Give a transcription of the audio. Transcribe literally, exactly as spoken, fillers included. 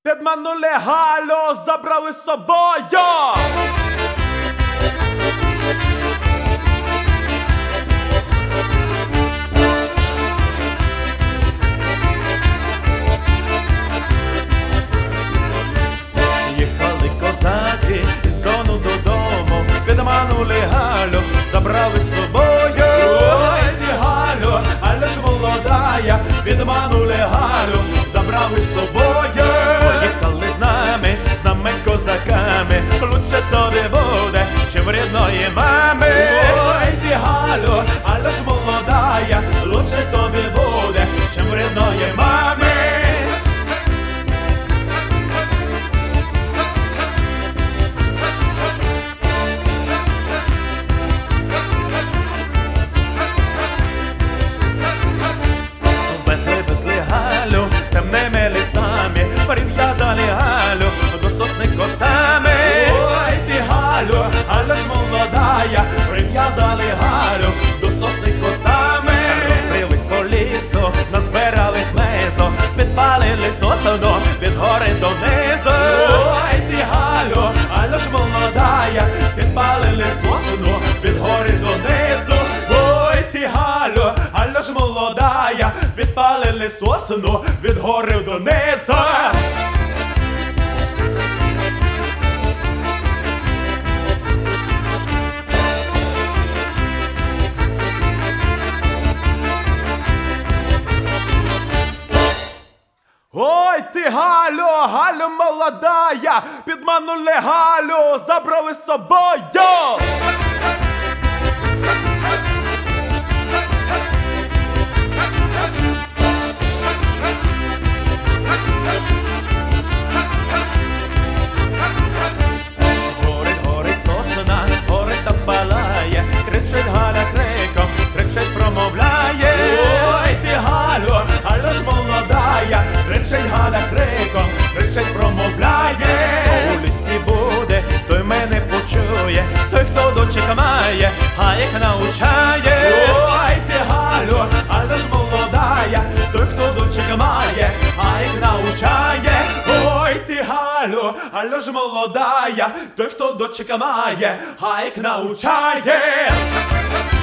Підманули Галю, забрали з собою. Їхали козаки із Дону додому, підманули Галю, забрали з собою. Ой, ти Галю, але ж молодая, підманули Галю, забрали з собою. Поїхали з нами, з нами козаками, лучше тобі буде, чим рідної мами. Ой, ти Галю, але ж молодая, лучше тобі буде, чим рідної мами. Галю, темними лісами, прив'язали Галю до сосни косами. Ой, ти Галю, але ж молодая, прив'язали Галю до сосни косами. Розбились по лісу, назбирали хмизу, підпалили сосну від гори донизу. Ой, ти Галю, але ж молодая, підпалили сосну від гори донизу. Ой, ти Галю, але ж молодая, підпалили сосну від гори донизу. Ой, ти Галю, Галю молодая, підманули Галю, забрали з собою. Горить, горить сосна, горить та палає, кричить Галя криком, кричить, промовляє. Ой, ти Галю, але ж молодая, кричить Галя криком, кричить, промовляє. Хто у лісі буде, той мене почує, той, хто дочек має, а їх научає. Ой, ти Галю, але ж молодая, той, хто дочек має, а їх научає. Ой, ти Галю, але ж молодая, той, хто дочек має, а їх научає.